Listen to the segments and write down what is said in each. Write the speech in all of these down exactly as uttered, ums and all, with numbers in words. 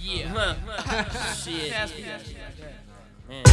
yeah. Huh. Shit. Pass me that. Man.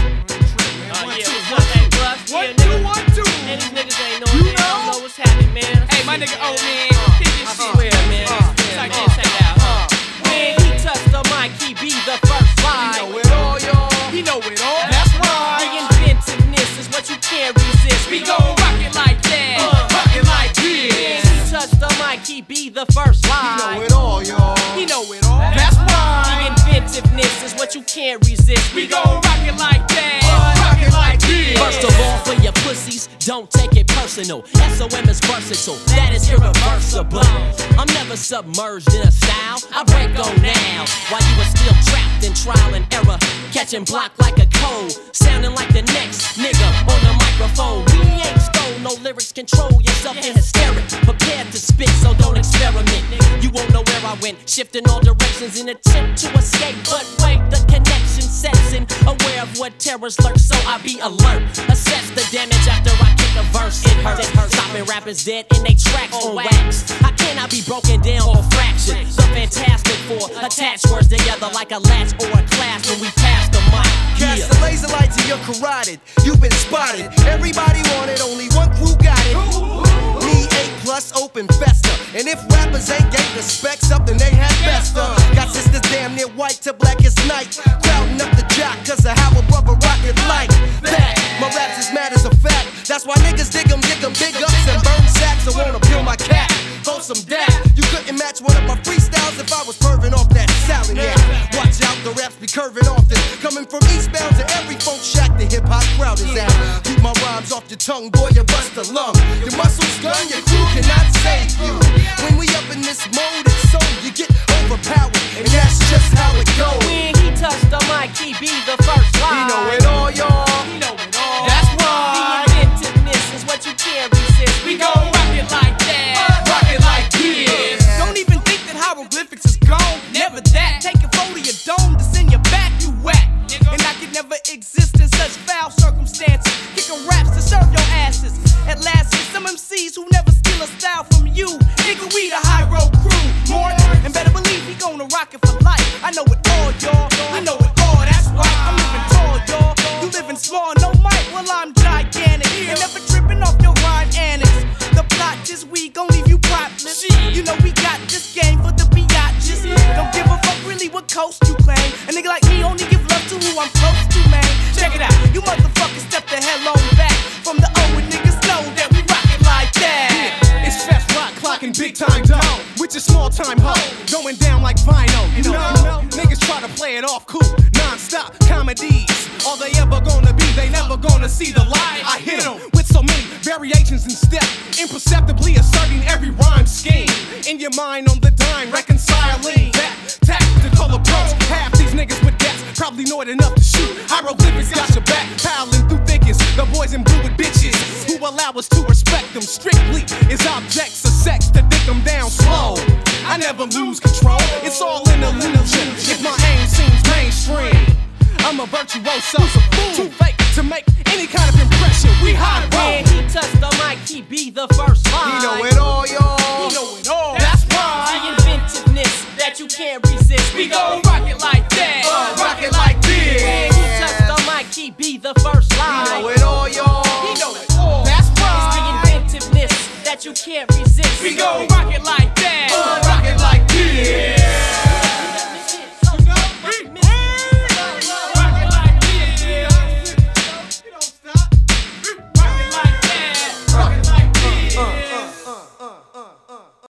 Uh, yeah, what's up, hey, Plus? One, Yeah, two, nigga. one, two. And these niggas ain't know it, they don't know what's happening, man. Hey, my nigga, oh man, Uh, hit this I shit. swear, man. Uh, I swear, check man. this Check it out, huh? When he touched the mic, he be the first slide. He know it all, y'all. He know it all. That's right. The inventiveness is what you can't resist. We gon' rock it like that. Uh, rock it like When this. he touched the mic, he be the first He slide. know it all, y'all. He know it all. That's The right. inventiveness is what you can't resist. We gon' rock it like that. Rock it like this. First of all, for your pussies, don't take it personal. S O M is versatile, that is irreversible. I'm never submerged in a style, I break on now. While you were still trapped in trial and error, catching block like a cold, sounding like the next nigga on the microphone. We ain't stole no lyrics, control yourself in hysteric. Prepared to spit, so don't experiment. You won't know where I went, shifting all directions in attempt to escape. But wait, the connection sets in, aware of what terrors lurk, so I be alert. Assess the damage after I kick a verse. It hurts. Stopping rappers dead in they tracks on wax. I cannot be broken down or fractured. The fantastic for attach words together like a latch or a class when we pass the mic. Cast Yeah. the laser light to your carotid. You've been spotted. Everybody wanted, only one crew got it. Me, A plus, open festa. And if rappers ain't gave respect, something they had best of. Got sisters damn near white to black as night. Crowding up the jock, cause of how a brother rock it like that. My raps is mad as a fact. That's why niggas dig 'em, dig 'em, big ups and burn sacks. I wanna peel my cat, throw some dap. You couldn't match one of my freestyles if I was perving off that salad. Yeah, watch out, the raps be curving often. Coming from eastbound to every folk shack, the hip hop crowd is at. Keep my rhymes off your tongue, boy, you bust a lung. Your muscles gun, your crew cannot save you. When we up in this mode, it's so you get overpowered, and that's just how it goes. When he touched the mic, he be the first slide. He know it all, y'all. He know it all. That's right. The inventiveness is what you can't resist. We gon' rock it like that. Rock it like this. Don't even think that hieroglyphics is gone. Never that. Take a photo of your dome to send you back, you whack. And I could never exist in such foul circumstances. Kicking raps to serve your asses. At last, get some M Cs who never steal a style from you. Nigga, we the high road crew. More and better believe we gonna rock it for life. I know it all, y'all. We know it all. That's right. I'm living tall, y'all. You living small, no mic. Well, I'm gigantic. And never tripping off your rhyme annex. The plot is we gon' leave you propless. You know we got this game for the biatches. Don't give a fuck really what coast you claim. A nigga like me only give love to who I'm close to, man. Check it out, you motherfuckers step the hell on back. From the O and niggas know that we rock it like that. It's fast rock clocking big time dough with your small time hoe going down like vinyl. You know, you know, niggas try to play it off cool, non-stop comedies. All they ever gonna be, they never gonna see the light. I hit 'em with so many variations in step, imperceptibly asserting every rhyme scheme. In your mind on the dime, reconciling that tactical approach. Half these niggas with gas probably know it enough to shoot. Hieroglyphics got your back, piling through thickets. The boys in blue with bitches who allow us to respect them strictly is objects of sex to dick them down slow. I never lose control, it's all in the illusion. If my aim seems mainstream, I'm a virtuoso, too fake to make any kind of impression. We high When road. he touched the mic, he be the first slide. He know it all, y'all. He know it all. That's The right. inventiveness that you can't resist. We gon'